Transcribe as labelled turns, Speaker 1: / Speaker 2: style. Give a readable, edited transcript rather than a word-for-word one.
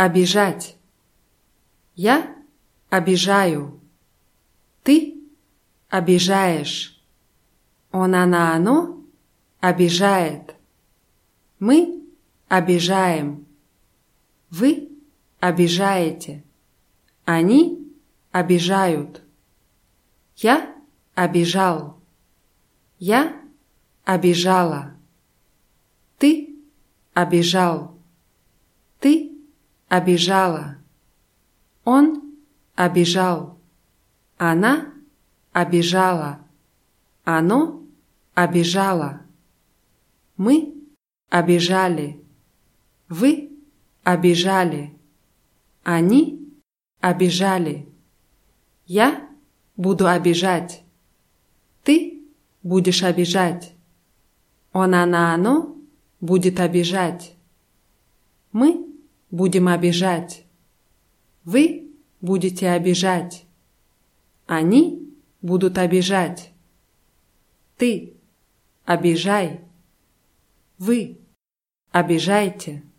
Speaker 1: обижать. Я обижаю. Ты обижаешь. Он, она, оно обижает. Мы обижаем. Вы обижаете. Они обижают. Я обижал. Я обижала. Ты обижал. Ты обижала. Он обижал. Она обижала. Оно обижало. Мы обижали. Вы обижали. Они обижали. Я буду обижать. Ты будешь обижать. Он, она, оно будет обижать. Мы будем обижать. Вы будете обижать. Они будут обижать. Ты обижай. Вы обижайте.